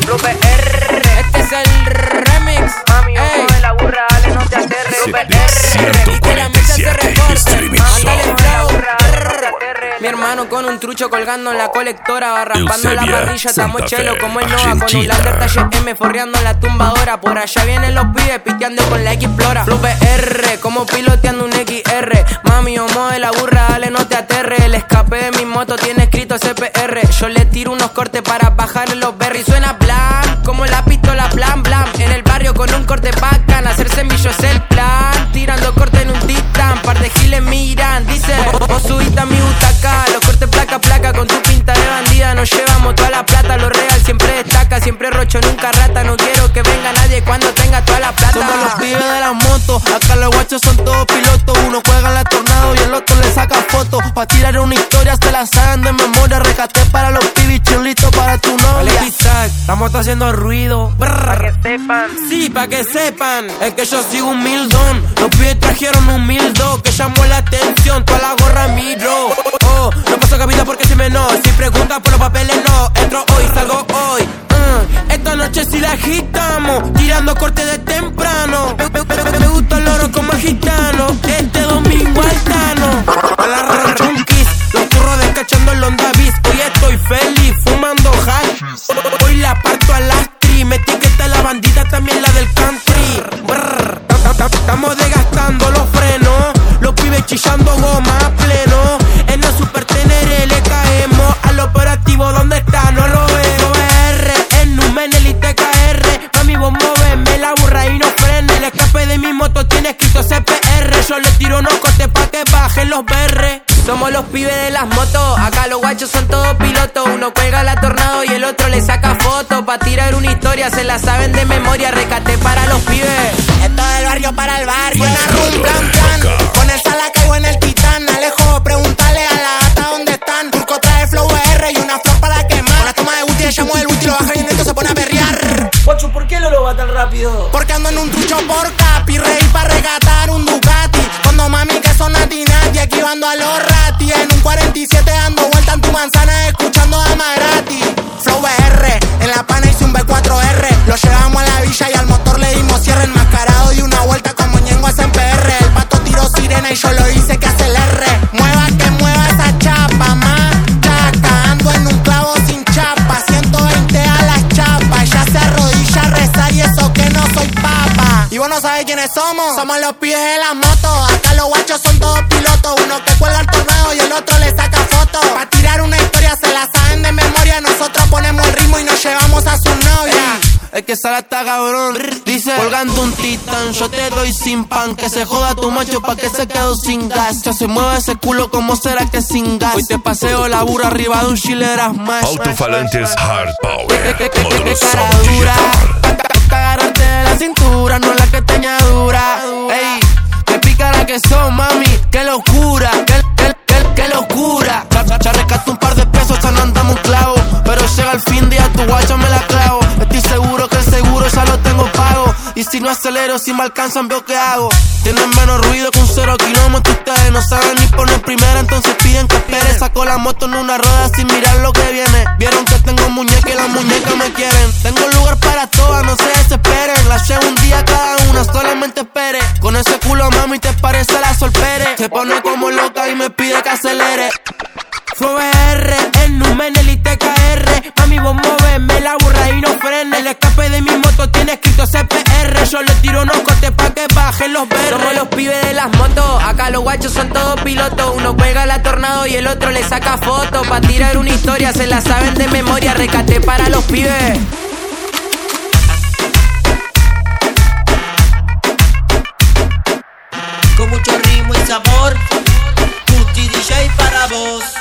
Lupe R. Este es el remix. Mami, ojo de la burra, dale, no te aterres. Lupe R. Y que la mesa se recorte. Ándale, flow. Mi hermano con un trucho colgando en la colectora, va raspando la parrilla, estamos chelo como el Nova, con un lander talle M forreando la tumbadora. Por allá vienen los pibes piteando con la X-Plora. Lupe R, como piloteando un XR. Mami, homo de la burra, dale, no te aterres. El escape de mi moto tiene escrito CPR. Yo le tiro unos cortes para bajarle los berries. Suena blan, como la pistola blan blan. En el barrio con un corte bacán, hacer semillos es el plan. Tirando corte en un titán, par de giles miran. Dice, vos subiste a mi butaca. Los cortes placa, con tu pinta de bandida. Nos llevamos toda la plata, lo real siempre destaca. Siempre rocho, nunca rata. No quiero que venga nadie cuando tenga toda la plata. Somos los pibes de las motos, acá los guachos son todos pilotos. Uno juega en la Tornado y el otro le saca fotos. Pa' tirar una historia se la saben de memoria. Rescaté para los pibis, chulito para tu novia. La moto haciendo ruido, Pa' que sepan. sí, pa' que sepan. Es que yo sigo un mildón. Los pibes trajeron un mildo que llamó la atención, toda la gorra miro. No paso capita porque si me no. Si preguntas por los papeles no. Entro hoy, salgo hoy. Esta noche si la agitamos, tirando corte de temprano. Me gusta el oro como el gitano. Este domingo altano. A la ranchunquis, los curros descachando el Honda Bis. Hoy estoy feliz, fumando hash. Hoy la parto a las tri. Me etiqueta la bandita, también la del country. Estamos desgastando los frenos. Los pibes chillando goma a pleno. En la Super Tenere le caemos al operativo, ¿dónde está? No lo veo. R, en Numen, el ITKR. Mami, vos moveme la burra y no frene. El escape de mi moto tiene escrito CPR. Yo le tiro unos cortes pa' que bajen los berres. Somos los pibes de las motos, acá los guachos son todos pilotos. Uno cuelga la Tornado y el otro le saca fotos. Pa' tirar una historia se la saben de memoria. Rescaté para los pibes. Esto del barrio para el barrio. Buena rum, plan, plan. Con el sala caigo en el titán. Alejo, pregúntale a la gata dónde están. Turco trae flow R y una flor para quemar. Con la toma de Guti le llamo el Guti, lo baja y en esto se pone a perrear. Guacho, ¿por qué lo va tan rápido? Porque ando en un trucho por Capi, rey pa' regatar un Ducati. Cuando mami que son natinati, aquí ando a los rati. En un 47 dando vuelta en tu manzana, escuchando a Magrati. Flow BR, en la pana hice un B4R. Lo llevamos a la villa y al motor le dimos cierre. Enmascarado y una vuelta como Ñengo es en PR. El pato tiró sirena y yo lo hice que acelere. Mueva que mueva esa chapa, machaca. Ando en un clavo sin chapa, 120 a las chapas. Ella se arrodilla a rezar y eso que no soy papa. Y vos no sabés quiénes somos. Somos los pibes de la moto. Acá los guachos son todos pilotos. Uno que cuelga el Tornado y el otro le saca fotos. Pa' tirar una historia se la saben de memoria. Nosotros ponemos el ritmo y nos llevamos a su novia. El que sale está cabrón, dice, colgando un titán, yo te doy sin pan. Que se joda tu macho pa' que se quedó sin gas. Ya se mueve ese culo, como será que sin gas? Hoy te paseo la burra arriba de un chilera smash. Altofalantes Hard Power. Módulo Cara Sound dura, Digital. agarrarte de la cintura, no la que te añadura. Ey, qué pícara que son, mami, qué locura, qué locura. Ya rescato un par de pesos, ya no andamos un clavo. Pero llega el fin de a tu guacha me la clavo. Estoy seguro que el seguro ya lo tengo pago. Y si no acelero, si me alcanzan, veo qué hago. Tienen menos ruido que un 0 kilómetro. Ustedes no saben ni poner primera, entonces piden que espere. Saco la moto en una rueda sin mirar lo que viene. Vieron que tengo muñeca y las muñecas me quieren. Tengo lugar para todas, no se desesperen. Las llevo un día cada una, solamente espere. Con ese culo, mami, te parece la Solpere. Se pone como loca y me pide que acelere. Flow BR, en Numen, el ITKR. Mami, vos moveme la burra y no frene. El escape de mi moto tiene escrito CPR. Yo le tiro unos cortes pa' que bajen los verdes. Somos los pibes de las motos, acá los guachos son todos pilotos. Uno cuelga la Tornado y el otro le saca fotos. Pa' tirar una historia se la saben de memoria. Rescaté para los pibes. Con mucho ritmo y sabor, Guti DJ para vos.